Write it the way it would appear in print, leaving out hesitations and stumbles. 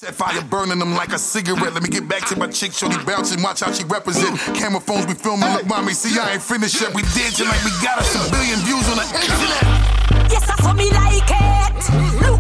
Set fire burning them like a cigarette. Let me get back to my chick, shorty bouncing, watch how she represent. Camera phones we filming, look mommy, see I ain't finished yet. We dancing like we got us a billion views on the internet. Yes, I saw me like it.